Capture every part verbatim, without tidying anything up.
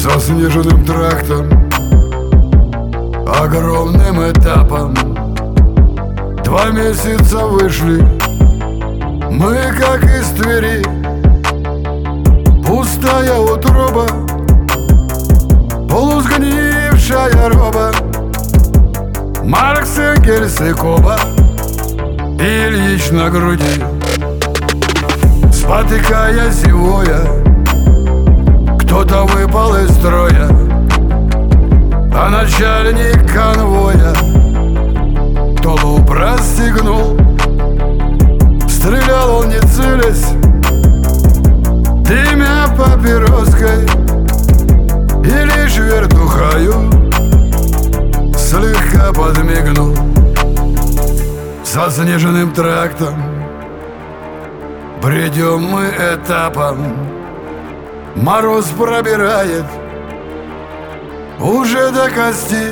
заснеженным трактом, огромным этапом. Два месяца вышли мы, как из Твери. Пустая утроба, полусгнившая роба, Маркс, Энгельс и Коба, Ильич на груди. Спотыкаясь и воя, кто-то выпал из строя, а начальник конвоя тулуп расстегнул. Стрелял он не целясь, дымя папироской, и лишь вертухаю слегка подмигнул. Заснеженным трактом бредем мы этапом, мороз пробирает уже до кости.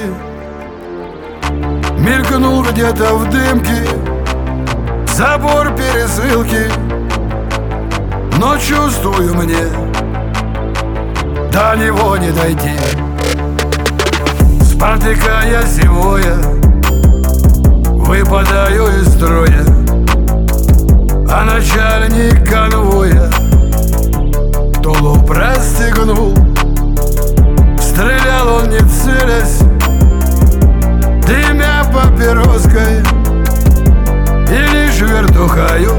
Мелькнул где-то в дымке забор пересылки, но чувствую мне до него не дойти. Спотыкаясь и воя, выпадаю из строя, а начальник конвоя тулуп расстегнул. Стрелял он не целясь, дымя папироской, и лишь вертухаю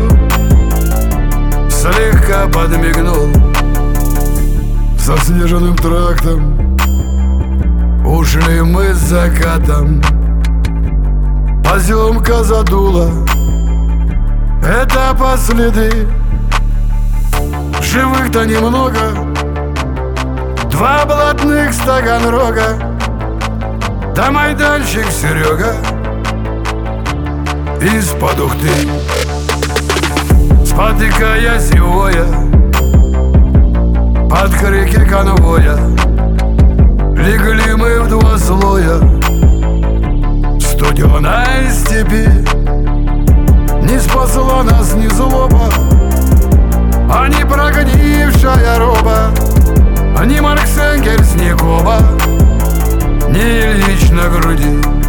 слегка подмигнул. Заснеженным трактом ушли мы с закатом, поземка задула, это последы. Живых-то немного, два блатных с Таганрога, да майданчик Серега из-под Ухты. Спотыкаясь и воя, под крики конвоя, легли мы в два слоя в студеной степи. Не спасла нас ни злоба, а ни прогнившая роба, ни Маркс, Энгельс, ни Коба, ни Ильич на груди.